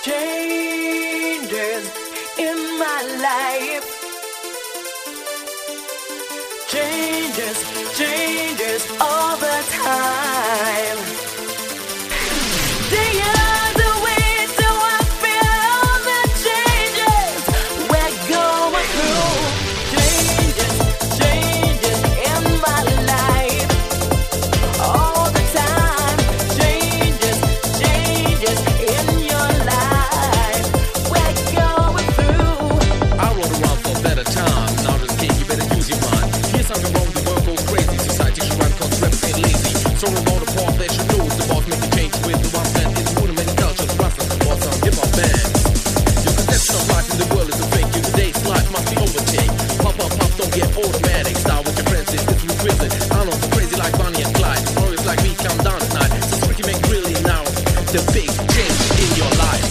Changes in my life. Changes all the time. Do you the way do I feel the changes we're going through? Changes in my life all the time. Changes in your life we're going through. I rode around for better times. Now this kid, you better use your mind. Here's something wrong, the world goes crazy. Society should run cause reps ain't lazy. So about the part that you lose. The boss make a change with the one that is rooting many cultures. Rustlers or some hip-hop bands. Your conception of life in the world is a fake. Your today's life must be overtaken. Pop, don't get automatic. Start with your friends, it's different prison. I know, crazy like Bonnie and Clyde. Warriors like me come down tonight. So Ricky make really now the big change in your life.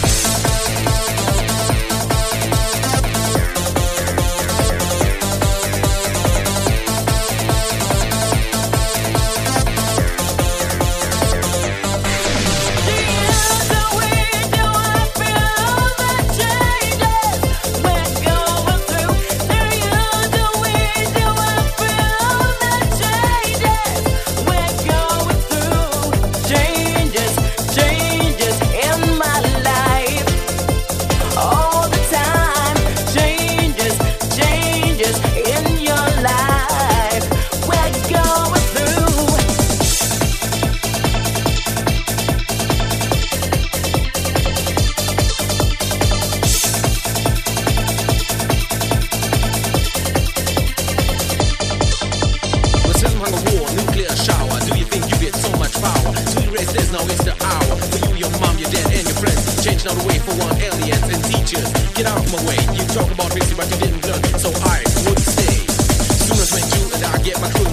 Now it's the hour for you, your mom, your dad, and your friends. Change now the way for one aliens and teachers. Get out of my way. You talk about history, but you didn't learn. So I would say, soon as when you and I get my crew